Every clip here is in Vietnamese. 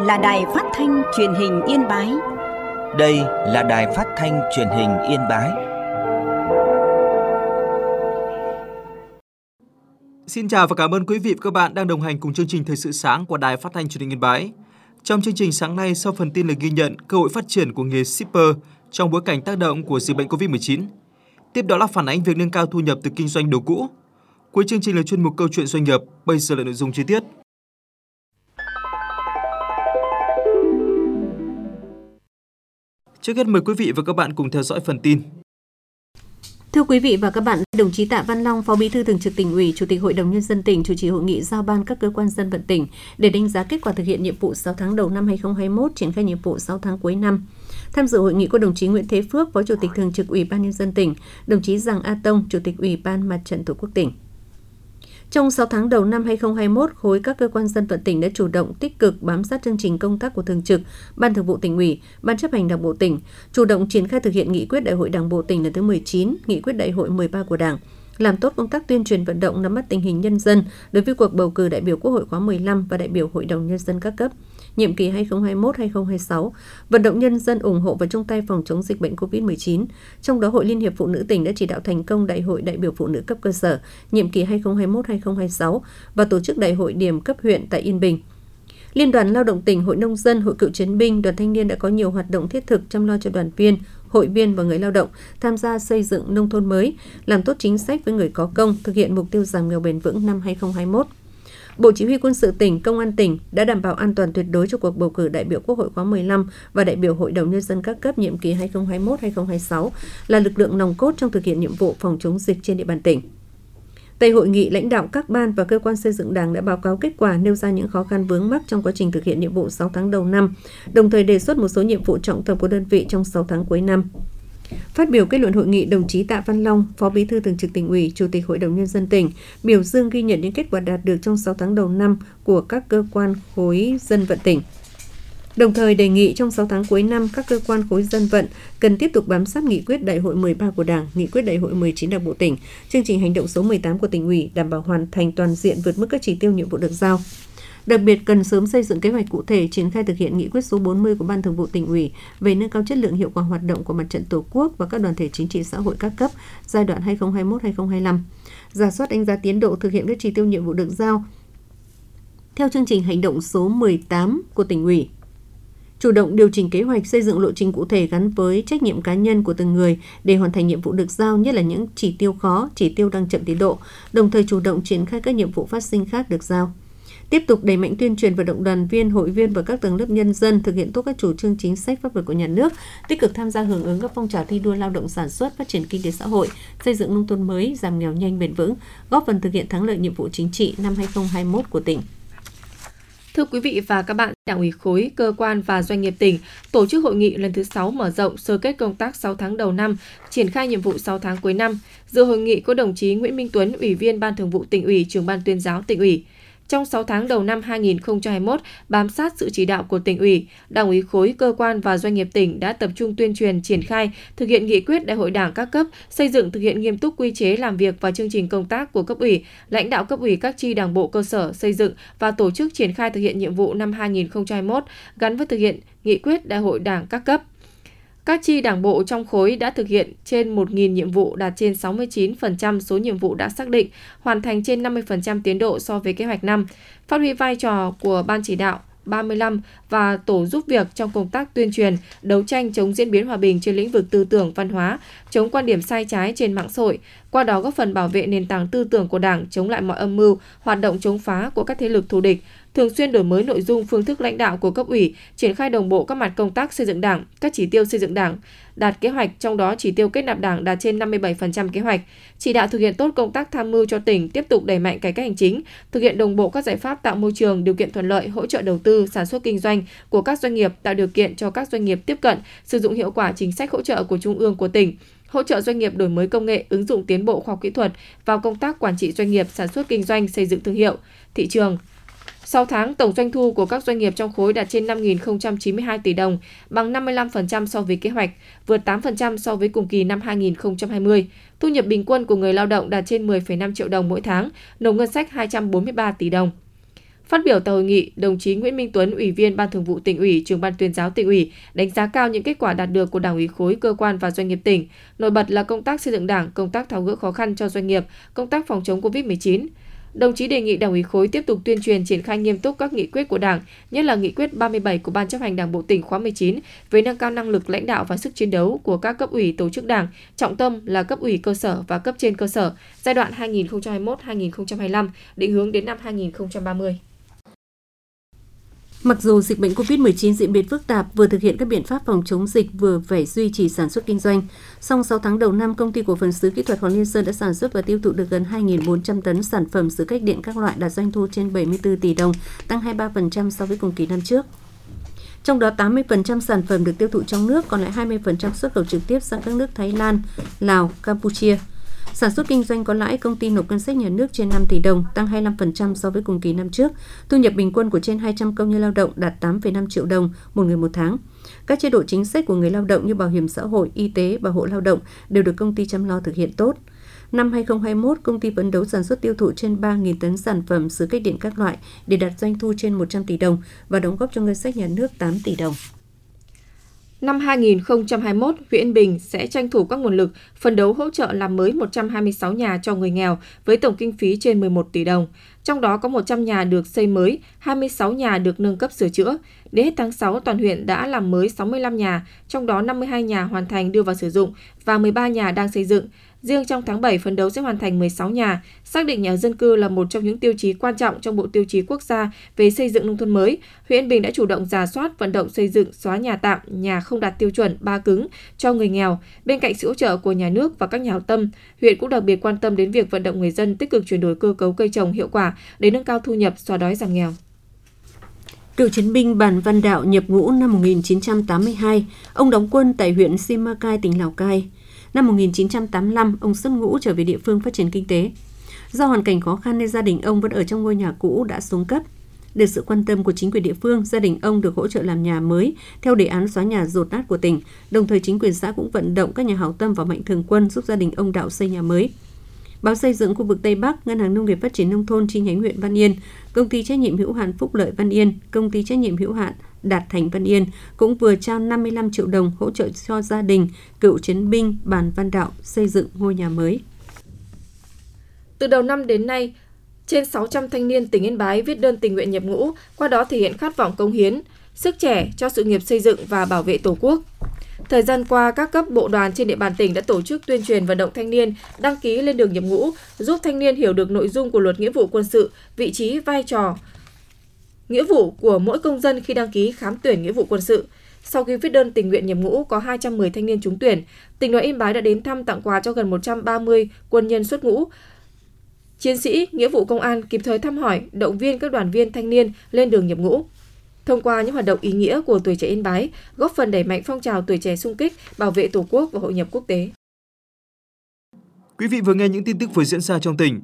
là Đài Phát thanh Truyền hình Yên Bái. Đây là Đài Phát thanh Truyền hình Yên Bái. Xin chào và cảm ơn quý vị và các bạn đang đồng hành cùng chương trình Thời sự sáng của Đài Phát thanh Truyền hình Yên Bái. Trong chương trình sáng nay, sau phần tin là ghi nhận cơ hội phát triển của nghề shipper trong bối cảnh tác động của dịch bệnh Covid-19. Tiếp đó là phản ánh việc nâng cao thu nhập từ kinh doanh đồ cũ. Cuối chương trình là chuyên mục câu chuyện doanh nghiệp, bây giờ là nội dung chi tiết. Trước hết mời quý vị và các bạn cùng theo dõi phần tin. Thưa quý vị và các bạn, đồng chí Tạ Văn Long, Phó Bí thư Thường trực Tỉnh ủy, Chủ tịch Hội đồng Nhân dân tỉnh chủ trì hội nghị giao ban các cơ quan dân vận tỉnh để đánh giá kết quả thực hiện nhiệm vụ 6 tháng đầu năm 2021, triển khai nhiệm vụ 6 tháng cuối năm. Tham dự hội nghị có đồng chí Nguyễn Thế Phước, Phó Chủ tịch Thường trực Ủy ban Nhân dân tỉnh, đồng chí Giàng A Tông, Chủ tịch Ủy ban Mặt trận Tổ quốc tỉnh. Trong 6 tháng đầu năm 2021, khối các cơ quan dân vận tỉnh đã chủ động tích cực bám sát chương trình công tác của Thường trực, Ban Thường vụ Tỉnh ủy, Ban Chấp hành Đảng bộ tỉnh, chủ động triển khai thực hiện nghị quyết Đại hội Đảng bộ tỉnh lần thứ 19, nghị quyết Đại hội 13 của Đảng, làm tốt công tác tuyên truyền vận động nắm bắt tình hình nhân dân đối với cuộc bầu cử đại biểu Quốc hội khóa 15 và đại biểu Hội đồng Nhân dân các cấp, nhiệm kỳ 2021-2026, vận động nhân dân ủng hộ và chung tay phòng chống dịch bệnh COVID-19. Trong đó, Hội Liên hiệp Phụ nữ tỉnh đã chỉ đạo thành công Đại hội đại biểu Phụ nữ cấp cơ sở, nhiệm kỳ 2021-2026 và tổ chức Đại hội điểm cấp huyện tại Yên Bình. Liên đoàn Lao động tỉnh, Hội Nông dân, Hội Cựu chiến binh, Đoàn Thanh niên đã có nhiều hoạt động thiết thực chăm lo cho đoàn viên, hội viên và người lao động tham gia xây dựng nông thôn mới, làm tốt chính sách với người có công, thực hiện mục tiêu giảm nghèo bền vững năm 2021. Bộ Chỉ huy Quân sự tỉnh, Công an tỉnh đã đảm bảo an toàn tuyệt đối cho cuộc bầu cử đại biểu Quốc hội khóa 15 và đại biểu Hội đồng Nhân dân các cấp nhiệm kỳ 2021-2026 là lực lượng nòng cốt trong thực hiện nhiệm vụ phòng chống dịch trên địa bàn tỉnh. Tại hội nghị, lãnh đạo các ban và cơ quan xây dựng Đảng đã báo cáo kết quả, nêu ra những khó khăn vướng mắc trong quá trình thực hiện nhiệm vụ 6 tháng đầu năm, đồng thời đề xuất một số nhiệm vụ trọng tâm của đơn vị trong 6 tháng cuối năm. Phát biểu kết luận hội nghị, đồng chí Tạ Văn Long, Phó Bí thư Thường trực Tỉnh ủy, Chủ tịch Hội đồng Nhân dân tỉnh, biểu dương ghi nhận những kết quả đạt được trong 6 tháng đầu năm của các cơ quan khối dân vận tỉnh. Đồng thời đề nghị trong 6 tháng cuối năm, các cơ quan khối dân vận cần tiếp tục bám sát nghị quyết Đại hội 13 của Đảng, nghị quyết Đại hội 19 Đảng bộ tỉnh, chương trình hành động số 18 của Tỉnh ủy, đảm bảo hoàn thành toàn diện vượt mức các chỉ tiêu nhiệm vụ được giao. Đặc biệt cần sớm xây dựng kế hoạch cụ thể triển khai thực hiện nghị quyết số 40 của Ban Thường vụ Tỉnh ủy về nâng cao chất lượng hiệu quả hoạt động của Mặt trận Tổ quốc và các đoàn thể chính trị xã hội các cấp giai đoạn 2021-2025. Rà soát đánh giá tiến độ thực hiện các chỉ tiêu nhiệm vụ được giao theo chương trình hành động số 18 của Tỉnh ủy. Chủ động điều chỉnh kế hoạch, xây dựng lộ trình cụ thể gắn với trách nhiệm cá nhân của từng người để hoàn thành nhiệm vụ được giao, nhất là những chỉ tiêu khó, chỉ tiêu đang chậm tiến độ, đồng thời chủ động triển khai các nhiệm vụ phát sinh khác được giao. Tiếp tục đẩy mạnh tuyên truyền vận động đoàn viên, hội viên và các tầng lớp nhân dân thực hiện tốt các chủ trương chính sách pháp luật của nhà nước, tích cực tham gia hưởng ứng các phong trào thi đua lao động sản xuất, phát triển kinh tế xã hội, xây dựng nông thôn mới, giảm nghèo nhanh bền vững, góp phần thực hiện thắng lợi nhiệm vụ chính trị năm 2021 của tỉnh. Thưa quý vị và các bạn, Đảng ủy khối, cơ quan và doanh nghiệp tỉnh tổ chức hội nghị lần thứ 6 mở rộng sơ kết công tác 6 tháng đầu năm, triển khai nhiệm vụ 6 tháng cuối năm. Dự hội nghị có đồng chí Nguyễn Minh Tuấn, Ủy viên Ban Thường vụ Tỉnh ủy, Trưởng ban Tuyên giáo Tỉnh ủy. Trong 6 tháng đầu năm 2021, bám sát sự chỉ đạo của Tỉnh ủy, Đảng ủy khối, cơ quan và doanh nghiệp tỉnh đã tập trung tuyên truyền, triển khai, thực hiện nghị quyết Đại hội Đảng các cấp, xây dựng thực hiện nghiêm túc quy chế làm việc và chương trình công tác của cấp ủy, lãnh đạo cấp ủy các chi Đảng bộ cơ sở xây dựng và tổ chức triển khai thực hiện nhiệm vụ năm 2021 gắn với thực hiện nghị quyết Đại hội Đảng các cấp. Các chi Đảng bộ trong khối đã thực hiện trên 1.000 nhiệm vụ, đạt trên 69% số nhiệm vụ đã xác định, hoàn thành trên 50% tiến độ so với kế hoạch năm. Phát huy vai trò của Ban chỉ đạo 35 và tổ giúp việc trong công tác tuyên truyền, đấu tranh chống diễn biến hòa bình trên lĩnh vực tư tưởng văn hóa, chống quan điểm sai trái trên mạng xã hội, qua đó góp phần bảo vệ nền tảng tư tưởng của Đảng, chống lại mọi âm mưu, hoạt động chống phá của các thế lực thù địch, thường xuyên đổi mới nội dung, phương thức lãnh đạo của cấp ủy, triển khai đồng bộ các mặt công tác xây dựng Đảng, các chỉ tiêu xây dựng Đảng, đạt kế hoạch, trong đó chỉ tiêu kết nạp Đảng đạt trên 57% kế hoạch. Chỉ đạo thực hiện tốt công tác tham mưu cho tỉnh, tiếp tục đẩy mạnh cải cách hành chính, thực hiện đồng bộ các giải pháp tạo môi trường, điều kiện thuận lợi, hỗ trợ đầu tư, sản xuất kinh doanh của các doanh nghiệp, tạo điều kiện cho các doanh nghiệp tiếp cận, sử dụng hiệu quả chính sách hỗ trợ của Trung ương, của tỉnh, hỗ trợ doanh nghiệp đổi mới công nghệ, ứng dụng tiến bộ khoa học kỹ thuật vào công tác quản trị doanh nghiệp, sản xuất kinh doanh, xây dựng thương hiệu, thị trường. 6 tháng, tổng doanh thu của các doanh nghiệp trong khối đạt trên 5.092 tỷ đồng, bằng 55% so với kế hoạch, vượt 8% so với cùng kỳ năm 2020. Thu nhập bình quân của người lao động đạt trên 10,5 triệu đồng mỗi tháng, nộp ngân sách 243 tỷ đồng. Phát biểu tại hội nghị, đồng chí Nguyễn Minh Tuấn, Ủy viên Ban Thường vụ Tỉnh ủy, Trưởng ban Tuyên giáo Tỉnh ủy đánh giá cao những kết quả đạt được của Đảng ủy khối, cơ quan và doanh nghiệp tỉnh. Nổi bật là công tác xây dựng Đảng, công tác tháo gỡ khó khăn cho doanh nghiệp, công tác phòng chống Covid-19. Đồng chí đề nghị Đảng ủy khối tiếp tục tuyên truyền triển khai nghiêm túc các nghị quyết của Đảng, nhất là nghị quyết 37 của Ban chấp hành Đảng bộ tỉnh khóa 19 về nâng cao năng lực lãnh đạo và sức chiến đấu của các cấp ủy tổ chức Đảng, trọng tâm là cấp ủy cơ sở và cấp trên cơ sở, giai đoạn 2021-2025, định hướng đến năm 2030. Mặc dù dịch bệnh COVID-19 diễn biến phức tạp, vừa thực hiện các biện pháp phòng chống dịch vừa phải duy trì sản xuất kinh doanh, song 6 tháng đầu năm, Công ty Cổ phần Sứ Kỹ thuật Hoàng Liên Sơn đã sản xuất và tiêu thụ được gần 2.400 tấn sản phẩm sứ cách điện các loại, đạt doanh thu trên 74 tỷ đồng, tăng 23% so với cùng kỳ năm trước. Trong đó 80% sản phẩm được tiêu thụ trong nước, còn lại 20% xuất khẩu trực tiếp sang các nước Thái Lan, Lào, Campuchia. Sản xuất kinh doanh có lãi, công ty nộp ngân sách nhà nước trên 5 tỷ đồng, tăng 25% so với cùng kỳ năm trước. Thu nhập bình quân của trên 200 công nhân lao động đạt 8,5 triệu đồng một người một tháng. Các chế độ chính sách của người lao động như bảo hiểm xã hội, y tế, bảo hộ lao động đều được công ty chăm lo thực hiện tốt. Năm 2021, công ty phấn đấu sản xuất tiêu thụ trên 3.000 tấn sản phẩm sứ cách điện các loại để đạt doanh thu trên 100 tỷ đồng và đóng góp cho ngân sách nhà nước 8 tỷ đồng. Năm 2021, huyện Yên Bình sẽ tranh thủ các nguồn lực, phấn đấu hỗ trợ làm mới 126 nhà cho người nghèo với tổng kinh phí trên 11 tỷ đồng. Trong đó có 100 nhà được xây mới, 26 nhà được nâng cấp sửa chữa. Đến hết tháng 6, toàn huyện đã làm mới 65 nhà, trong đó 52 nhà hoàn thành đưa vào sử dụng và 13 nhà đang xây dựng. Riêng trong tháng 7, phấn đấu sẽ hoàn thành 16 nhà. Xác định nhà dân cư là một trong những tiêu chí quan trọng trong Bộ Tiêu chí Quốc gia về xây dựng nông thôn mới, huyện Yên Bình đã chủ động rà soát, vận động xây dựng, xóa nhà tạm, nhà không đạt tiêu chuẩn 3 cứng cho người nghèo. Bên cạnh sự hỗ trợ của nhà nước và các nhà hảo tâm, huyện cũng đặc biệt quan tâm đến việc vận động người dân tích cực chuyển đổi cơ cấu cây trồng hiệu quả để nâng cao thu nhập, xóa đói giảm nghèo. Cựu chiến binh Bàn Văn Đạo nhập ngũ năm 1982, ông đóng quân tại huyện Simacai, tỉnh Lào Cai. Năm 1985, ông xuất ngũ trở về địa phương phát triển kinh tế. Do hoàn cảnh khó khăn nên gia đình ông vẫn ở trong ngôi nhà cũ đã xuống cấp. Được sự quan tâm của chính quyền địa phương, gia đình ông được hỗ trợ làm nhà mới theo đề án xóa nhà dột nát của tỉnh. Đồng thời chính quyền xã cũng vận động các nhà hảo tâm và mạnh thường quân giúp gia đình ông Đạo xây nhà mới. Báo Xây dựng khu vực Tây Bắc, Ngân hàng Nông nghiệp Phát triển Nông thôn chi nhánh huyện Văn Yên, Công ty trách nhiệm hữu hạn Phúc Lợi Văn Yên, Công ty trách nhiệm hữu hạn Đạt Thành Văn Yên cũng vừa trao 55 triệu đồng hỗ trợ cho gia đình cựu chiến binh Bàn Văn Đạo xây dựng ngôi nhà mới. Từ đầu năm đến nay, trên 600 thanh niên tỉnh Yên Bái viết đơn tình nguyện nhập ngũ, qua đó thể hiện khát vọng cống hiến, sức trẻ cho sự nghiệp xây dựng và bảo vệ Tổ quốc. Thời gian qua, các cấp bộ đoàn trên địa bàn tỉnh đã tổ chức tuyên truyền vận động thanh niên đăng ký lên đường nhập ngũ, giúp thanh niên hiểu được nội dung của Luật Nghĩa vụ Quân sự, vị trí, vai trò, nghĩa vụ của mỗi công dân khi đăng ký khám tuyển nghĩa vụ quân sự. Sau khi viết đơn tình nguyện nhập ngũ, có 210 thanh niên trúng tuyển. Tỉnh đoàn Yên Bái đã đến thăm tặng quà cho gần 130 quân nhân xuất ngũ, chiến sĩ nghĩa vụ công an, kịp thời thăm hỏi, động viên các đoàn viên thanh niên lên đường nhập ngũ. Thông qua những hoạt động ý nghĩa của tuổi trẻ Yên Bái, góp phần đẩy mạnh phong trào tuổi trẻ xung kích, bảo vệ Tổ quốc và hội nhập quốc tế. Quý vị vừa nghe những tin tức vừa diễn ra trong tỉnh.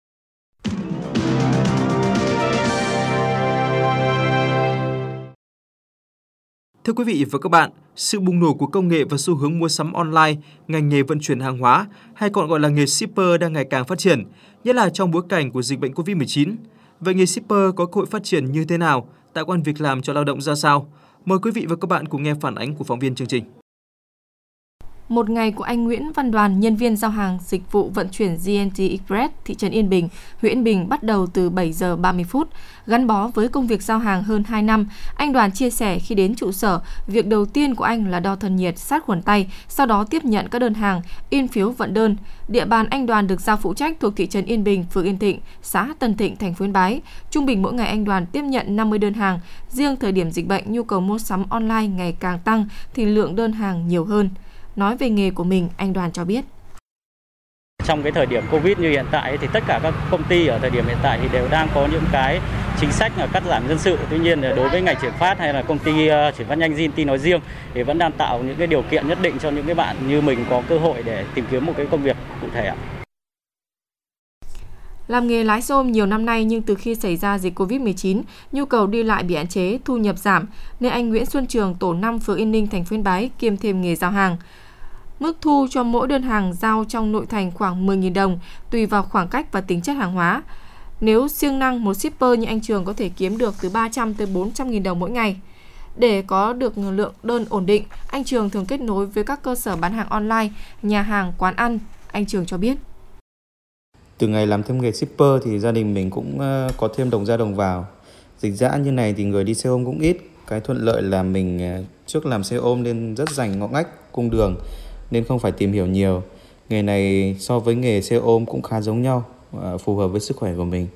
Thưa quý vị và các bạn, sự bùng nổ của công nghệ và xu hướng mua sắm online, ngành nghề vận chuyển hàng hóa, hay còn gọi là nghề shipper đang ngày càng phát triển, nhất là trong bối cảnh của dịch bệnh Covid-19. Vậy nghề shipper có cơ hội phát triển như thế nào? Tạo công ăn việc làm cho lao động ra sao? Mời quý vị và các bạn cùng nghe phản ánh của phóng viên chương trình. Một ngày của anh Nguyễn Văn Đoàn, nhân viên giao hàng dịch vụ vận chuyển GNT Express, thị trấn Yên Bình, huyện Yên Bình bắt đầu từ 7 giờ 30 phút. Gắn bó với công việc giao hàng hơn 2 năm, anh Đoàn chia sẻ khi đến trụ sở, việc đầu tiên của anh là đo thân nhiệt, sát khuẩn tay, sau đó tiếp nhận các đơn hàng, in phiếu vận đơn. Địa bàn anh Đoàn được giao phụ trách thuộc thị trấn Yên Bình, phường Yên Thịnh, xã Tân Thịnh, thành phố Yên Bái. Trung bình mỗi ngày anh Đoàn tiếp nhận 50 đơn hàng. Riêng thời điểm dịch bệnh, nhu cầu mua sắm online ngày càng tăng thì lượng đơn hàng nhiều hơn. Nói về nghề của mình, anh Đoàn cho biết. Trong cái thời điểm Covid như hiện tại thì tất cả các công ty ở thời điểm hiện tại thì đều đang có những cái chính sách là cắt giảm nhân sự. Tuy nhiên đối với ngành chuyển phát hay là công ty chuyển phát nhanh GNT nói riêng thì vẫn đang tạo những cái điều kiện nhất định cho những cái bạn như mình có cơ hội để tìm kiếm một cái công việc cụ thể ạ. Làm nghề lái xe ôm nhiều năm nay nhưng từ khi xảy ra dịch Covid-19, nhu cầu đi lại bị hạn chế, thu nhập giảm, nên anh Nguyễn Xuân Trường, tổ 5 phường Yên Ninh, thành phố Yên Bái kiêm thêm nghề giao hàng. Mức thu cho mỗi đơn hàng giao trong nội thành khoảng 10.000 đồng, tùy vào khoảng cách và tính chất hàng hóa. Nếu siêng năng, một shipper như anh Trường có thể kiếm được từ 300 tới 400.000 đồng mỗi ngày. Để có được lượng đơn ổn định, anh Trường thường kết nối với các cơ sở bán hàng online, nhà hàng, quán ăn. Anh Trường cho biết. Từ ngày làm thêm nghề shipper thì gia đình mình cũng có thêm đồng ra đồng vào. Dịch dã như này thì người đi xe ôm cũng ít. Cái thuận lợi là mình trước làm xe ôm nên rất rành ngõ ngách, cung đường nên không phải tìm hiểu nhiều. Nghề này so với nghề xe ôm cũng khá giống nhau, phù hợp với sức khỏe của mình.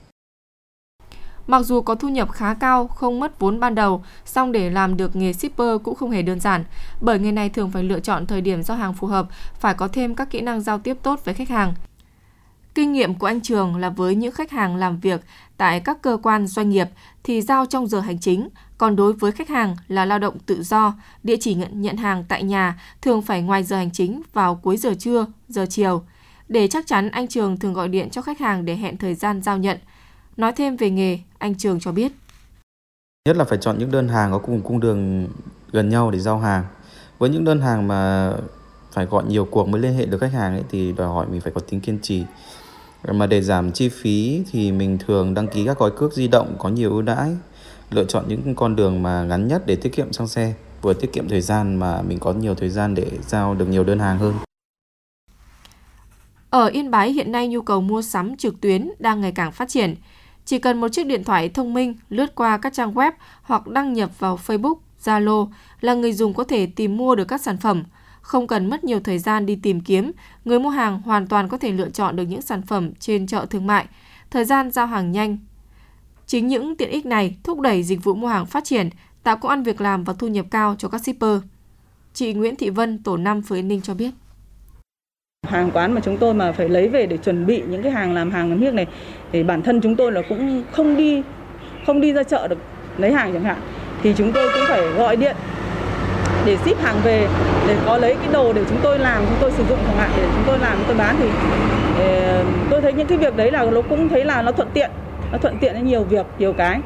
Mặc dù có thu nhập khá cao, không mất vốn ban đầu, song để làm được nghề shipper cũng không hề đơn giản, bởi nghề này thường phải lựa chọn thời điểm giao hàng phù hợp, phải có thêm các kỹ năng giao tiếp tốt với khách hàng. Kinh nghiệm của anh Trường là với những khách hàng làm việc tại các cơ quan doanh nghiệp thì giao trong giờ hành chính, còn đối với khách hàng là lao động tự do, địa chỉ nhận hàng tại nhà thường phải ngoài giờ hành chính vào cuối giờ trưa, giờ chiều. Để chắc chắn, anh Trường thường gọi điện cho khách hàng để hẹn thời gian giao nhận. Nói thêm về nghề, anh Trường cho biết. Nhất là phải chọn những đơn hàng có cùng cung đường gần nhau để giao hàng. Với những đơn hàng mà phải gọi nhiều cuộc mới liên hệ được khách hàng ấy, thì đòi hỏi mình phải có tính kiên trì. Mà để giảm chi phí thì mình thường đăng ký các gói cước di động có nhiều ưu đãi, lựa chọn những con đường mà ngắn nhất để tiết kiệm xăng xe, vừa tiết kiệm thời gian mà mình có nhiều thời gian để giao được nhiều đơn hàng hơn. Ở Yên Bái hiện nay nhu cầu mua sắm trực tuyến đang ngày càng phát triển. Chỉ cần một chiếc điện thoại thông minh lướt qua các trang web hoặc đăng nhập vào Facebook, Zalo là người dùng có thể tìm mua được các sản phẩm. Không cần mất nhiều thời gian đi tìm kiếm, người mua hàng hoàn toàn có thể lựa chọn được những sản phẩm trên chợ thương mại, thời gian giao hàng nhanh. Chính những tiện ích này thúc đẩy dịch vụ mua hàng phát triển, tạo công ăn việc làm và thu nhập cao cho các shipper. Chị Nguyễn Thị Vân, tổ 5 phường Yên Ninh cho biết. Hàng quán mà chúng tôi mà phải lấy về để chuẩn bị những cái hàng làm hàng làm hiếc này thì bản thân chúng tôi là cũng không đi ra chợ được lấy hàng chẳng hạn, thì chúng tôi cũng phải gọi điện để ship hàng về để có lấy cái đồ để chúng tôi làm, chúng tôi sử dụng chẳng hạn, để chúng tôi làm, chúng tôi bán. Thì tôi thấy những cái việc đấy là nó cũng thấy là nó thuận tiện đến nhiều việc, nhiều cái.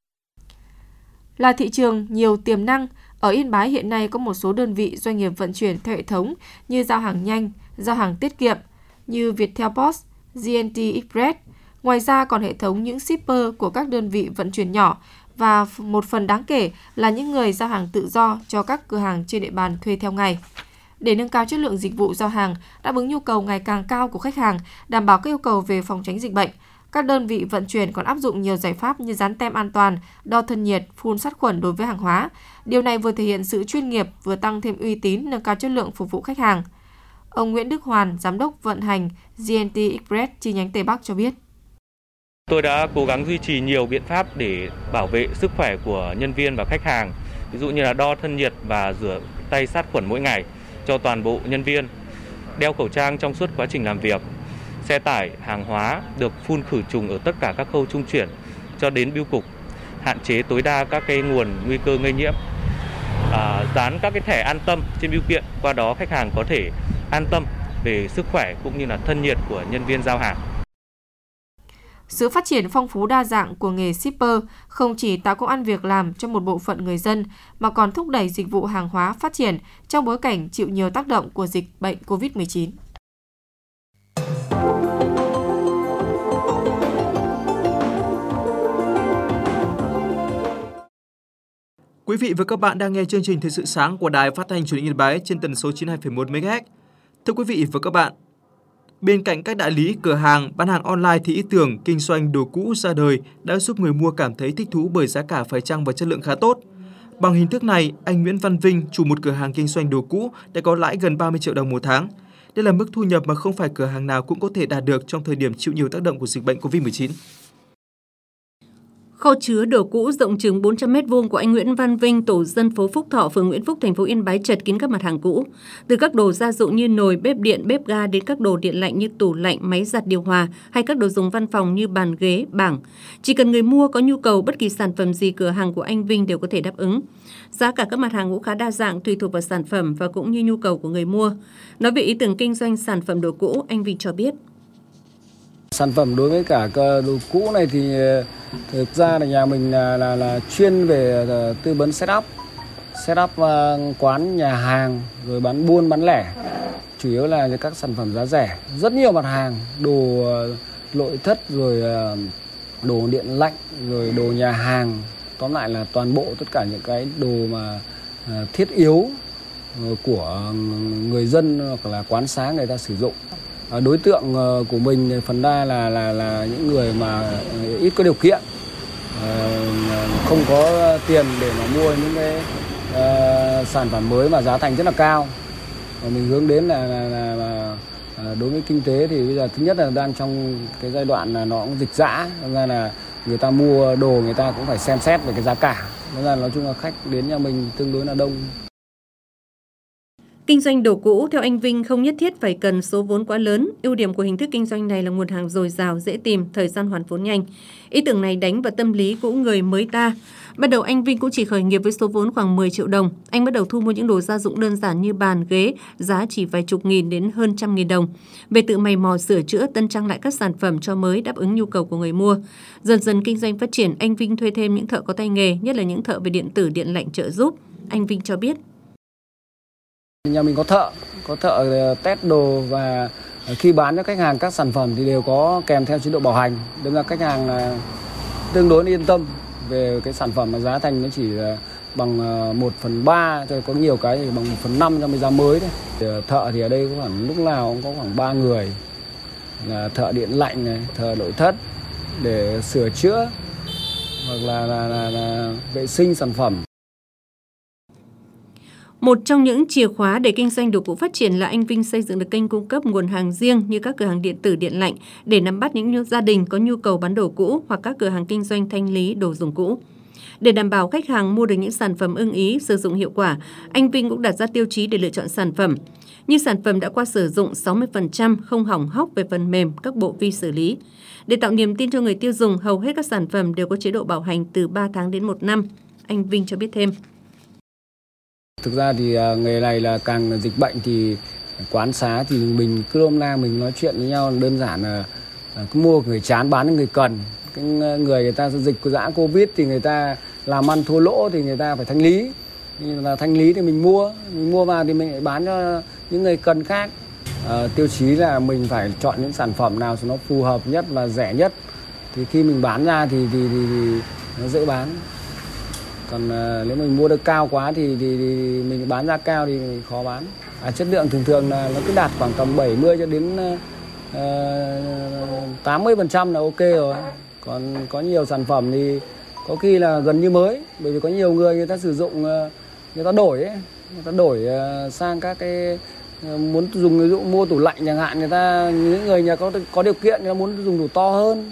Là thị trường nhiều tiềm năng, ở Yên Bái hiện nay có một số đơn vị doanh nghiệp vận chuyển theo hệ thống như giao hàng nhanh, giao hàng tiết kiệm như Viettel Post, GNT Express. Ngoài ra còn hệ thống những shipper của các đơn vị vận chuyển nhỏ và một phần đáng kể là những người giao hàng tự do cho các cửa hàng trên địa bàn thuê theo ngày. Để nâng cao chất lượng dịch vụ giao hàng, đáp ứng nhu cầu ngày càng cao của khách hàng, đảm bảo các yêu cầu về phòng tránh dịch bệnh, các đơn vị vận chuyển còn áp dụng nhiều giải pháp như dán tem an toàn, đo thân nhiệt, phun sát khuẩn đối với hàng hóa. Điều này vừa thể hiện sự chuyên nghiệp, vừa tăng thêm uy tín, nâng cao chất lượng phục vụ khách hàng. Ông Nguyễn Đức Hoàn, Giám đốc vận hành GNT Express chi nhánh Tây Bắc cho biết. Tôi đã cố gắng duy trì nhiều biện pháp để bảo vệ sức khỏe của nhân viên và khách hàng, ví dụ như là đo thân nhiệt và rửa tay sát khuẩn mỗi ngày cho toàn bộ nhân viên, đeo khẩu trang trong suốt quá trình làm việc. Xe tải, hàng hóa được phun khử trùng ở tất cả các khâu trung chuyển cho đến bưu cục, hạn chế tối đa các cái nguồn nguy cơ lây nhiễm. Dán các cái thẻ an tâm trên bưu kiện, qua đó khách hàng có thể an tâm về sức khỏe cũng như là thân nhiệt của nhân viên giao hàng. Sự phát triển phong phú đa dạng của nghề shipper không chỉ tạo công ăn việc làm cho một bộ phận người dân mà còn thúc đẩy dịch vụ hàng hóa phát triển trong bối cảnh chịu nhiều tác động của dịch bệnh COVID-19. Quý vị và các bạn đang nghe chương trình Thời sự sáng của Đài Phát thanh Truyền hình Yên Bái trên tần số 92,1 MHz. Thưa quý vị và các bạn, bên cạnh các đại lý, cửa hàng bán hàng online thì ý tưởng kinh doanh đồ cũ ra đời đã giúp người mua cảm thấy thích thú bởi giá cả phải chăng và chất lượng khá tốt. Bằng hình thức này, anh Nguyễn Văn Vinh, chủ một cửa hàng kinh doanh đồ cũ, đã có lãi gần 30 triệu đồng một tháng. Đây là mức thu nhập mà không phải cửa hàng nào cũng có thể đạt được trong thời điểm chịu nhiều tác động của dịch bệnh COVID-19. Kho chứa đồ cũ rộng chừng 400 m2 của anh Nguyễn Văn Vinh, tổ dân phố Phúc Thọ, phường Nguyễn Phúc, thành phố Yên Bái chật kín các mặt hàng cũ. Từ các đồ gia dụng như nồi, bếp điện, bếp ga đến các đồ điện lạnh như tủ lạnh, máy giặt, điều hòa hay các đồ dùng văn phòng như bàn ghế, bảng. Chỉ cần người mua có nhu cầu, bất kỳ sản phẩm gì cửa hàng của anh Vinh đều có thể đáp ứng. Giá cả các mặt hàng cũng khá đa dạng, tùy thuộc vào sản phẩm và cũng như nhu cầu của người mua. Nói về ý tưởng kinh doanh sản phẩm đồ cũ, anh Vinh cho biết. Sản phẩm đối với cả đồ cũ này thì thực ra là nhà mình là chuyên về tư vấn setup quán, nhà hàng, rồi bán buôn bán lẻ, chủ yếu là các sản phẩm giá rẻ, rất nhiều mặt hàng đồ nội thất, rồi đồ điện lạnh, rồi đồ nhà hàng. Tóm lại là toàn bộ tất cả những cái đồ mà thiết yếu của người dân hoặc là quán xá người ta sử dụng. Đối tượng của mình phần đa là những người mà ít có điều kiện, không có tiền để mà mua những cái sản phẩm mới mà giá thành rất là cao. Và mình hướng đến là đối với kinh tế thì bây giờ thứ nhất là đang trong cái giai đoạn là nó cũng dịch giã, nên ra là người ta mua đồ người ta cũng phải xem xét về cái giá cả. Nên ra nói chung là khách đến nhà mình tương đối là đông. Kinh doanh đồ cũ theo anh Vinh không nhất thiết phải cần số vốn quá lớn. Ưu điểm của hình thức kinh doanh này là nguồn hàng dồi dào, dễ tìm, thời gian hoàn vốn nhanh. Ý tưởng này đánh vào tâm lý của người mới ta. Ban đầu anh Vinh cũng chỉ khởi nghiệp với số vốn khoảng 10 triệu đồng. Anh bắt đầu thu mua những đồ gia dụng đơn giản như bàn, ghế, giá chỉ vài chục nghìn đến hơn 100.000 đồng. Về tự mày mò sửa chữa, tân trang lại các sản phẩm cho mới đáp ứng nhu cầu của người mua. Dần dần kinh doanh phát triển, anh Vinh thuê thêm những thợ có tay nghề, nhất là những thợ về điện tử, điện lạnh trợ giúp. Anh Vinh cho biết. Nhà mình có thợ test đồ, và khi bán cho khách hàng các sản phẩm thì đều có kèm theo chế độ bảo hành. Nên là khách hàng là tương đối yên tâm về cái sản phẩm mà giá thành nó chỉ là bằng 1/3, cho có nhiều cái thì bằng 1/5 cho cái giá mới đấy. Thợ thì ở đây có khoảng lúc nào cũng có khoảng 3 người, là thợ điện lạnh này, thợ nội thất để sửa chữa hoặc là vệ sinh sản phẩm. Một trong những chìa khóa để kinh doanh đồ cũ phát triển là anh Vinh xây dựng được kênh cung cấp nguồn hàng riêng như các cửa hàng điện tử, điện lạnh để nắm bắt những gia đình có nhu cầu bán đồ cũ hoặc các cửa hàng kinh doanh thanh lý đồ dùng cũ. Để đảm bảo khách hàng mua được những sản phẩm ưng ý, sử dụng hiệu quả, anh Vinh cũng đặt ra tiêu chí để lựa chọn sản phẩm. Như sản phẩm đã qua sử dụng 60%, không hỏng hóc về phần mềm, các bộ vi xử lý. Để tạo niềm tin cho người tiêu dùng, hầu hết các sản phẩm đều có chế độ bảo hành từ 3 tháng đến 1 năm. Anh Vinh cho biết thêm. Thực ra thì nghề này là càng dịch bệnh thì quán xá thì mình cứ hôm nay mình nói chuyện với nhau đơn giản là cứ mua người chán bán người cần. Cái người ta dịch giã Covid thì người ta làm ăn thua lỗ thì người ta phải thanh lý. Nhưng là thanh lý thì mình mua vào thì mình lại bán cho những người cần khác. Tiêu chí là mình phải chọn những sản phẩm nào cho nó phù hợp nhất và rẻ nhất. Thì khi mình bán ra thì nó dễ bán. Còn nếu mình mua được cao quá thì mình bán giá cao thì khó bán. Chất lượng thường là nó cứ đạt khoảng tầm 70 cho đến 80% là ok rồi. Còn có nhiều sản phẩm thì có khi là gần như mới, bởi vì có nhiều người ta sử dụng, người ta đổi sang các cái muốn dùng, ví dụ mua tủ lạnh chẳng hạn, những người nhà có điều kiện người ta muốn dùng tủ to hơn.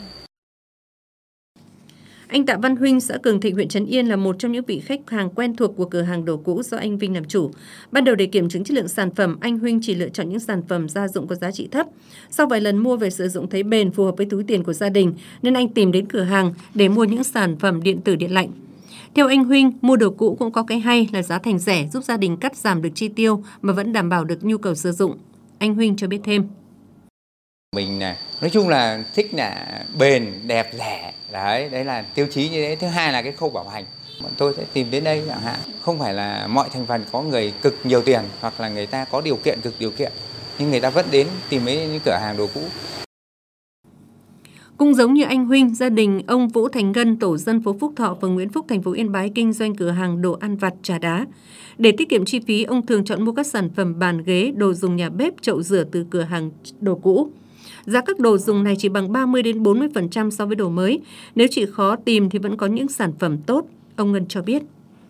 Anh Tạ Văn Huynh, xã Cường Thịnh, huyện Trấn Yên là một trong những vị khách hàng quen thuộc của cửa hàng đồ cũ do anh Vinh làm chủ. Ban đầu để kiểm chứng chất lượng sản phẩm, anh Huynh chỉ lựa chọn những sản phẩm gia dụng có giá trị thấp. Sau vài lần mua về sử dụng thấy bền, phù hợp với túi tiền của gia đình, nên anh tìm đến cửa hàng để mua những sản phẩm điện tử, điện lạnh. Theo anh Huynh, mua đồ cũ cũng có cái hay là giá thành rẻ, giúp gia đình cắt giảm được chi tiêu mà vẫn đảm bảo được nhu cầu sử dụng. Anh Huynh cho biết thêm. Mình nói chung là thích là bền, đẹp, rẻ. Đấy là tiêu chí như thế. Thứ hai là cái khâu bảo hành. Bọn tôi sẽ tìm đến đây chẳng hạn. Không phải là mọi thành phần có người cực nhiều tiền hoặc là người ta có điều kiện, cực điều kiện. Nhưng người ta vẫn đến tìm những cửa hàng đồ cũ. Cũng giống như anh Huynh, gia đình ông Vũ Thành Ngân, tổ dân phố Phúc Thọ, phường Nguyễn Phúc, thành phố Yên Bái kinh doanh cửa hàng đồ ăn vặt trà đá. Để tiết kiệm chi phí, ông thường chọn mua các sản phẩm bàn ghế, đồ dùng nhà bếp, chậu rửa từ cửa hàng đồ cũ. Giá các đồ dùng này chỉ bằng 30 đến 40% so với đồ mới. Nếu chỉ khó tìm thì vẫn có những sản phẩm tốt, ông Ngân cho biết.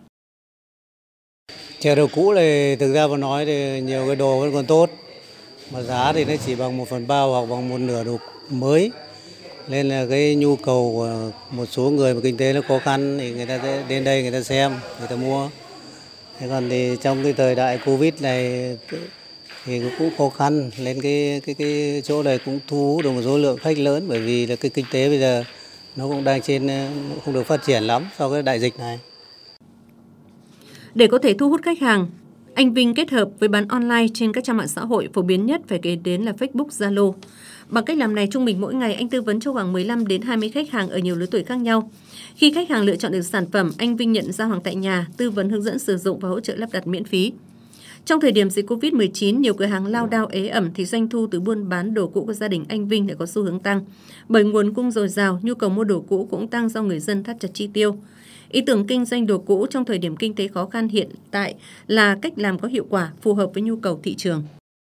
Chè đồ cũ này thực ra mà nói thì nhiều cái đồ vẫn còn tốt, mà giá thì nó chỉ bằng 1/3 hoặc bằng 1/2 đồ mới. Nên là cái nhu cầu của một số người mà kinh tế nó khó khăn thì người ta sẽ đến đây người ta xem, người ta mua. Thế còn thì trong cái thời đại Covid này thì cũng khó khăn, lên cái chỗ này cũng thu hút được một số lượng khách lớn, bởi vì là cái kinh tế bây giờ nó cũng đang không được phát triển lắm sau cái đại dịch này. Để có thể thu hút khách hàng, anh Vinh kết hợp với bán online trên các trang mạng xã hội, phổ biến nhất phải kể đến là Facebook, Zalo. Bằng cách làm này, trung bình mỗi ngày anh tư vấn cho khoảng 15 đến 20 khách hàng ở nhiều lứa tuổi khác nhau. Khi khách hàng lựa chọn được sản phẩm, anh Vinh nhận giao hàng tại nhà, tư vấn hướng dẫn sử dụng và hỗ trợ lắp đặt miễn phí. Trong thời điểm dịch Covid-19, nhiều cửa hàng lao đao ế ẩm thì doanh thu từ buôn bán đồ cũ của gia đình anh Vinh lại có xu hướng tăng. Bởi nguồn cung dồi dào, nhu cầu mua đồ cũ cũng tăng do người dân thắt chặt chi tiêu. Ý tưởng kinh doanh đồ cũ trong thời điểm kinh tế khó khăn hiện tại là cách làm có hiệu quả, phù hợp với nhu cầu thị trường.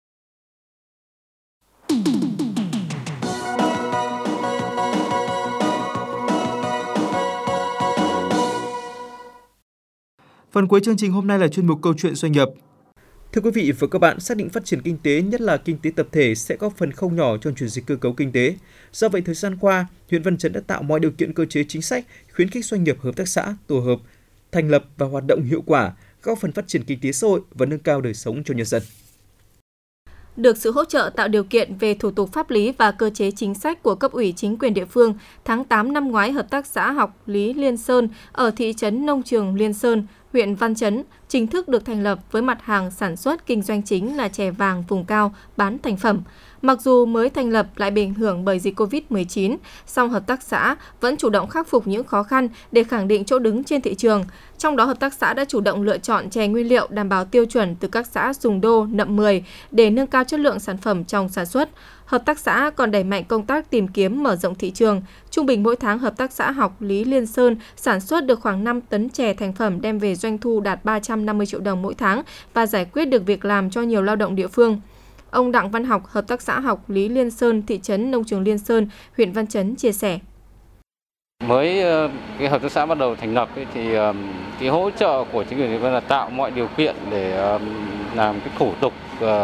Phần cuối chương trình hôm nay là chuyên mục Câu chuyện doanh nghiệp. Thưa quý vị và các bạn, xác định phát triển kinh tế, nhất là kinh tế tập thể sẽ góp phần không nhỏ trong chuyển dịch cơ cấu kinh tế. Do vậy, thời gian qua, huyện Văn Chấn đã tạo mọi điều kiện cơ chế chính sách, khuyến khích doanh nghiệp, hợp tác xã, tổ hợp thành lập và hoạt động hiệu quả, góp phần phát triển kinh tế xã hội và nâng cao đời sống cho nhân dân. Được sự hỗ trợ tạo điều kiện về thủ tục pháp lý và cơ chế chính sách của cấp ủy chính quyền địa phương, tháng 8 năm ngoái, Hợp tác xã Học Lý Liên Sơn ở thị trấn Nông Trường Liên Sơn, huyện Văn Chấn chính thức được thành lập với mặt hàng sản xuất kinh doanh chính là chè vàng vùng cao bán thành phẩm. Mặc dù mới thành lập lại bị ảnh hưởng bởi dịch Covid-19, song hợp tác xã vẫn chủ động khắc phục những khó khăn để khẳng định chỗ đứng trên thị trường. Trong đó, hợp tác xã đã chủ động lựa chọn chè nguyên liệu đảm bảo tiêu chuẩn từ các xã Sùng Đô, Nậm Mười để nâng cao chất lượng sản phẩm trong sản xuất. Hợp tác xã còn đẩy mạnh công tác tìm kiếm mở rộng thị trường. Trung bình mỗi tháng, Hợp tác xã Học Lý Liên Sơn sản xuất được khoảng 5 tấn chè thành phẩm đem về doanh thu đạt 350 triệu đồng mỗi tháng và giải quyết được việc làm cho nhiều lao động địa phương. Ông Đặng Văn Học, Hợp tác xã Học Lý Liên Sơn, thị trấn Nông Trường Liên Sơn, huyện Văn Chấn chia sẻ. Mới cái hợp tác xã bắt đầu thành lập thì cái hỗ trợ của chính quyền địa phương là tạo mọi điều kiện để làm cái thủ tục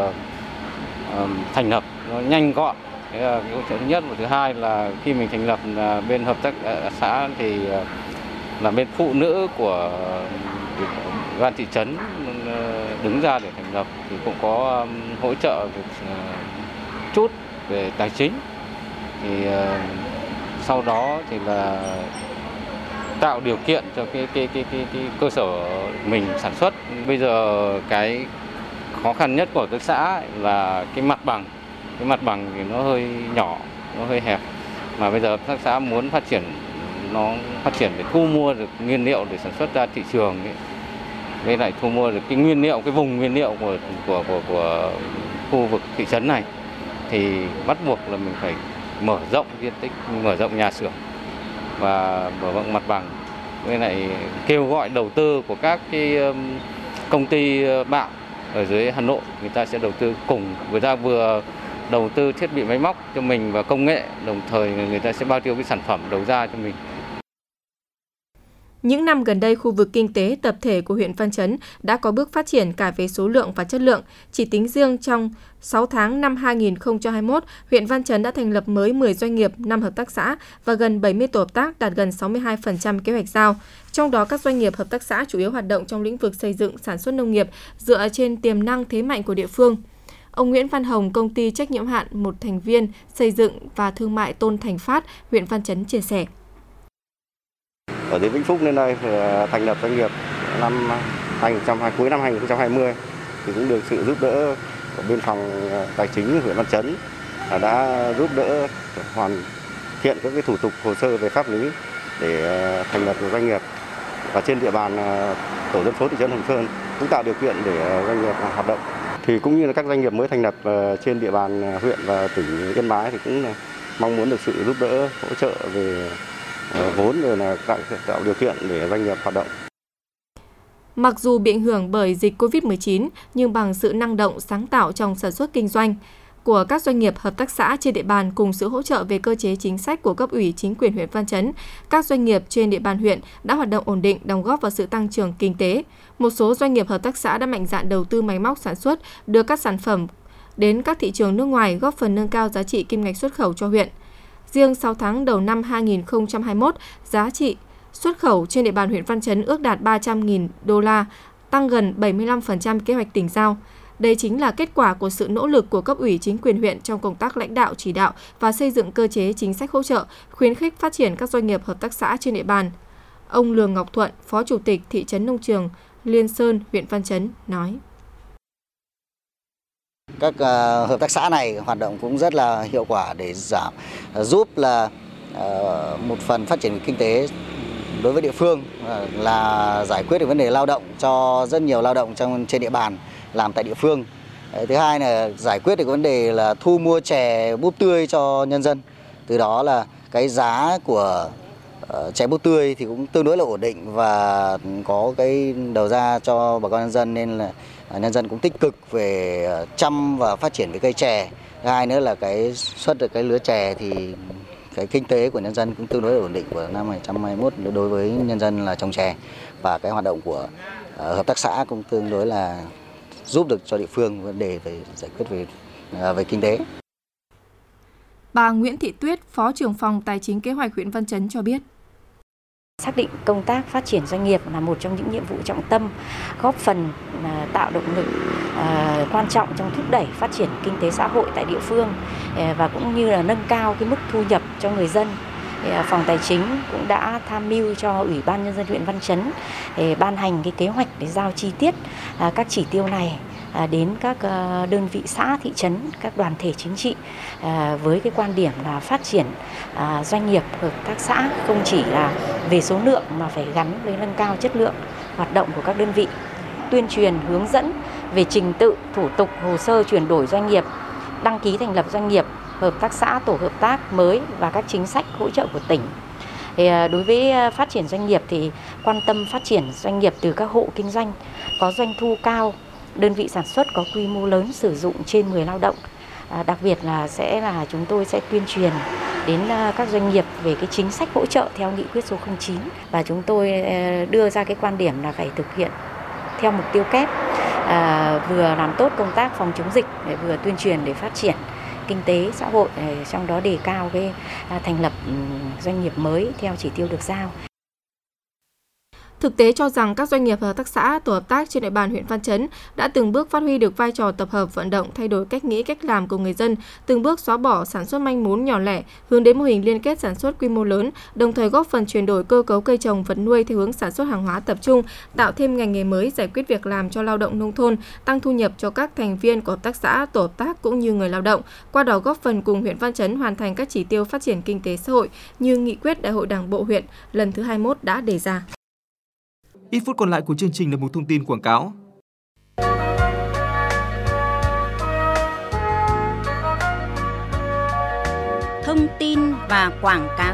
thành lập nó nhanh gọn. Đấy là cái hỗ trợ thứ nhất. Và thứ hai là khi mình thành lập bên hợp tác xã thì là bên phụ nữ của ban thị trấn đứng ra để thành lập thì cũng có hỗ trợ chút về tài chính. Thì sau đó thì là tạo điều kiện cho cái cơ sở mình sản xuất. Bây giờ cái khó khăn nhất của hợp tác xã là cái mặt bằng. Cái mặt bằng thì nó hơi nhỏ, nó hơi hẹp. Mà bây giờ hợp tác xã muốn phát triển, nó phát triển để thu mua được nguyên liệu để sản xuất ra thị trường ấy. Với lại thu mua được cái nguyên liệu, cái vùng nguyên liệu của khu vực thị trấn này thì bắt buộc là mình phải mở rộng diện tích, mở rộng nhà xưởng và mở rộng mặt bằng. Với lại kêu gọi đầu tư của các cái công ty bạn ở dưới Hà Nội, người ta sẽ đầu tư cùng, người ta vừa đầu tư thiết bị máy móc cho mình và công nghệ, đồng thời người ta sẽ bao tiêu cái sản phẩm đầu ra cho mình. Những năm gần đây, khu vực kinh tế tập thể của huyện Văn Chấn đã có bước phát triển cả về số lượng và chất lượng. Chỉ tính riêng trong 6 tháng năm 2021, huyện Văn Chấn đã thành lập mới 10 doanh nghiệp, 5 hợp tác xã và gần 70 tổ hợp tác, đạt gần 62% kế hoạch giao. Trong đó, các doanh nghiệp hợp tác xã chủ yếu hoạt động trong lĩnh vực xây dựng, sản xuất nông nghiệp dựa trên tiềm năng thế mạnh của địa phương. Ông Nguyễn Văn Hồng, công ty trách nhiệm hạn một thành viên xây dựng và thương mại Tôn Thành Phát, huyện Văn Chấn chia sẻ. Ở đến Vĩnh Phúc nên đây thành lập doanh nghiệp năm 2020, cuối năm 2020 thì cũng được sự giúp đỡ của biên phòng tài chính huyện Văn Chấn đã giúp đỡ hoàn thiện các cái thủ tục hồ sơ về pháp lý để thành lập doanh nghiệp. Và trên địa bàn tổ dân phố thị trấn Hồng Sơn cũng tạo điều kiện để doanh nghiệp hoạt động. Thì cũng như là các doanh nghiệp mới thành lập trên địa bàn huyện và tỉnh Yên Bái thì cũng mong muốn được sự giúp đỡ hỗ trợ về vốn rồi là tạo điều kiện để doanh nghiệp hoạt động. Mặc dù bị ảnh hưởng bởi dịch Covid-19, nhưng bằng sự năng động, sáng tạo trong sản xuất kinh doanh của các doanh nghiệp hợp tác xã trên địa bàn cùng sự hỗ trợ về cơ chế chính sách của cấp ủy chính quyền huyện Văn Chấn, các doanh nghiệp trên địa bàn huyện đã hoạt động ổn định, đóng góp vào sự tăng trưởng kinh tế. Một số doanh nghiệp hợp tác xã đã mạnh dạn đầu tư máy móc sản xuất, đưa các sản phẩm đến các thị trường nước ngoài, góp phần nâng cao giá trị kim ngạch xuất khẩu cho huyện. Riêng 6 tháng đầu năm 2021, giá trị xuất khẩu trên địa bàn huyện Văn Chấn ước đạt 300.000 đô la, tăng gần 75% kế hoạch tỉnh giao. Đây chính là kết quả của sự nỗ lực của cấp ủy chính quyền huyện trong công tác lãnh đạo, chỉ đạo và xây dựng cơ chế chính sách hỗ trợ, khuyến khích phát triển các doanh nghiệp hợp tác xã trên địa bàn. Ông Lường Ngọc Thuận, Phó Chủ tịch thị trấn Nông Trường Liên Sơn, huyện Văn Chấn nói. Các hợp tác xã này hoạt động cũng rất là hiệu quả để giúp là một phần phát triển kinh tế đối với địa phương, là giải quyết được vấn đề lao động cho rất nhiều lao động trên địa bàn. làm tại địa phương. Thứ hai là giải quyết được vấn đề là thu mua chè búp tươi cho nhân dân. Từ đó là cái giá của chè búp tươi thì cũng tương đối là ổn định và có cái đầu ra cho bà con nhân dân, nên là nhân dân cũng tích cực về chăm và phát triển cái cây chè. Thứ hai nữa là cái xuất được cái lứa chè thì cái kinh tế của nhân dân cũng tương đối là ổn định của năm 2021 đối với nhân dân là trồng chè, và cái hoạt động của hợp tác xã cũng tương đối là giúp được cho địa phương vấn đề về giải quyết về kinh tế. Bà Nguyễn Thị Tuyết, Phó trưởng phòng Tài chính Kế hoạch huyện Văn Chấn cho biết. Xác định công tác phát triển doanh nghiệp là một trong những nhiệm vụ trọng tâm, góp phần tạo động lực quan trọng trong thúc đẩy phát triển kinh tế xã hội tại địa phương và cũng như là nâng cao cái mức thu nhập cho người dân. Phòng Tài chính cũng đã tham mưu cho Ủy ban Nhân dân huyện Văn Chấn ban hành cái kế hoạch để giao chi tiết các chỉ tiêu này đến các đơn vị xã, thị trấn, các đoàn thể chính trị với cái quan điểm là phát triển doanh nghiệp hợp tác xã không chỉ là về số lượng mà phải gắn với nâng cao chất lượng hoạt động của các đơn vị, tuyên truyền hướng dẫn về trình tự, thủ tục, hồ sơ chuyển đổi doanh nghiệp, đăng ký thành lập doanh nghiệp, hợp tác xã, tổ hợp tác mới và các chính sách hỗ trợ của tỉnh. Đối với phát triển doanh nghiệp thì quan tâm phát triển doanh nghiệp từ các hộ kinh doanh có doanh thu cao, đơn vị sản xuất có quy mô lớn sử dụng trên 10 lao động. Đặc biệt là chúng tôi sẽ tuyên truyền đến các doanh nghiệp về cái chính sách hỗ trợ theo nghị quyết số 09, và chúng tôi đưa ra cái quan điểm là phải thực hiện theo mục tiêu kép, vừa làm tốt công tác phòng chống dịch, vừa tuyên truyền để phát triển kinh tế xã hội, trong đó đề cao cái thành lập doanh nghiệp mới theo chỉ tiêu được giao. Thực tế cho rằng các doanh nghiệp hợp tác xã, tổ hợp tác trên địa bàn huyện Văn Chấn đã từng bước phát huy được vai trò tập hợp vận động, thay đổi cách nghĩ, cách làm của người dân, từng bước xóa bỏ sản xuất manh mún nhỏ lẻ, hướng đến mô hình liên kết sản xuất quy mô lớn, đồng thời góp phần chuyển đổi cơ cấu cây trồng, vật nuôi theo hướng sản xuất hàng hóa tập trung, tạo thêm ngành nghề mới, giải quyết việc làm cho lao động nông thôn, tăng thu nhập cho các thành viên của hợp tác xã, tổ hợp tác cũng như người lao động, qua đó góp phần cùng huyện Văn Chấn hoàn thành các chỉ tiêu phát triển kinh tế xã hội như nghị quyết Đại hội Đảng bộ huyện lần thứ 21 đã đề ra. Ít phút còn lại của chương trình là một thông tin quảng cáo. Thông tin và quảng cáo.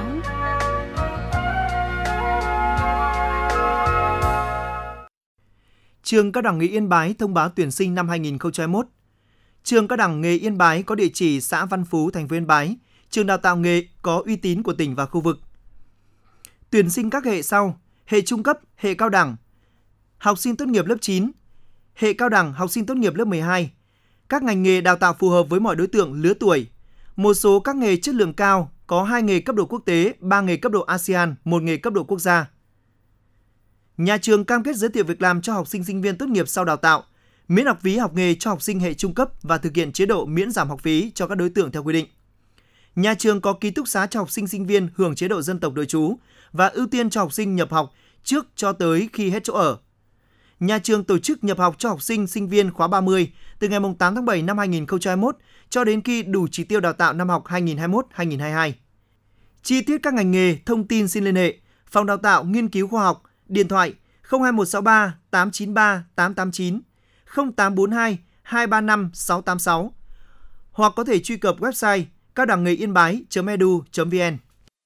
Trường Cao đẳng nghề Yên Bái thông báo tuyển sinh năm 2021. Trường Cao đẳng nghề Yên Bái có địa chỉ xã Văn Phú, thành phố Yên Bái, trường đào tạo nghề có uy tín của tỉnh và khu vực. Tuyển sinh các hệ sau: hệ trung cấp, hệ cao đẳng, học sinh tốt nghiệp lớp 9, hệ cao đẳng, học sinh tốt nghiệp lớp 12. Các ngành nghề đào tạo phù hợp với mọi đối tượng lứa tuổi. Một số các nghề chất lượng cao, có 2 nghề cấp độ quốc tế, 3 nghề cấp độ ASEAN, 1 nghề cấp độ quốc gia. Nhà trường cam kết giới thiệu việc làm cho học sinh sinh viên tốt nghiệp sau đào tạo, miễn học phí học nghề cho học sinh hệ trung cấp và thực hiện chế độ miễn giảm học phí cho các đối tượng theo quy định. Nhà trường có ký túc xá cho học sinh sinh viên hưởng chế độ dân tộc nội trú và ưu tiên cho học sinh nhập học trước cho tới khi hết chỗ ở. Nhà trường tổ chức nhập học cho học sinh sinh viên khóa 30 từ ngày 8 tháng 7 năm 2021 cho đến khi đủ chỉ tiêu đào tạo năm học 2021-2022. Chi tiết các ngành nghề, thông tin xin liên hệ Phòng Đào tạo Nghiên cứu Khoa học, điện thoại 02163 893 889, 0842 235 686 hoặc có thể truy cập website cao đẳng nghề yên bái.edu.vn.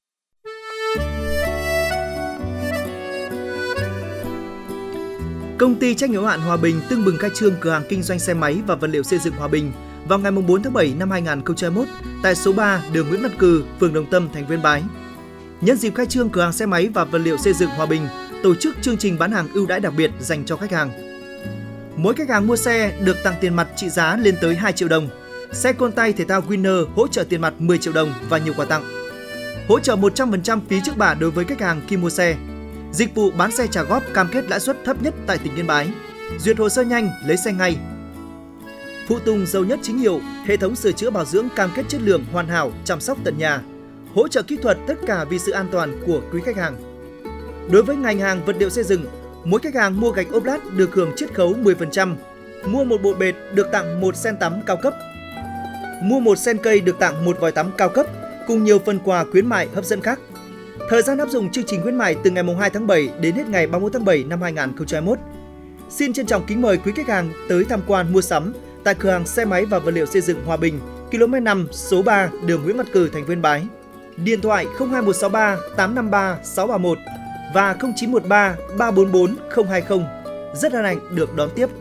Công ty trách nhiệm hữu hạn Hòa Bình tưng bừng khai trương cửa hàng kinh doanh xe máy và vật liệu xây dựng Hòa Bình vào ngày 4 tháng 7 năm 2021 tại số 3 đường Nguyễn Văn Cừ, phường Đồng Tâm, thành phố Yên Bái. Nhân dịp khai trương cửa hàng xe máy và vật liệu xây dựng Hòa Bình, tổ chức chương trình bán hàng ưu đãi đặc biệt dành cho khách hàng. Mỗi khách hàng mua xe được tặng tiền mặt trị giá lên tới 2 triệu đồng. Xe côn tay thể thao Winner hỗ trợ tiền mặt 10 triệu đồng và nhiều quà tặng. Hỗ trợ 100% phí trước bạ đối với khách hàng khi mua xe. Dịch vụ bán xe trả góp cam kết lãi suất thấp nhất tại tỉnh Yên Bái. Duyệt hồ sơ nhanh, lấy xe ngay. Phụ tùng giàu nhất chính hiệu, hệ thống sửa chữa bảo dưỡng cam kết chất lượng hoàn hảo, chăm sóc tận nhà. Hỗ trợ kỹ thuật tất cả vì sự an toàn của quý khách hàng. Đối với ngành hàng vật liệu xây dựng, mỗi khách hàng mua gạch ốp lát được hưởng chiết khấu 10%, mua một bộ bệt được tặng một sen tắm cao cấp, mua một sen cây được tặng một vòi tắm cao cấp cùng nhiều phần quà khuyến mại hấp dẫn khác. Thời gian áp dụng chương trình khuyến mại từ ngày 2 tháng 7 đến hết ngày 31 tháng 7 năm 2021. Xin trân trọng kính mời quý khách hàng tới tham quan mua sắm tại cửa hàng xe máy và vật liệu xây dựng Hòa Bình, km 5, số 3, đường Nguyễn Văn Cử, thành phố Yên Bái. Điện thoại 02163 853 631 và 0913 344 020. Rất hân hạnh được đón tiếp.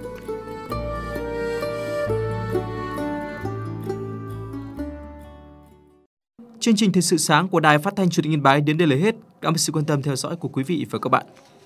Chương trình Thời sự sáng của Đài Phát thanh Truyền hình Yên Bái đến đây là hết. Cảm ơn sự quan tâm theo dõi của quý vị và các bạn.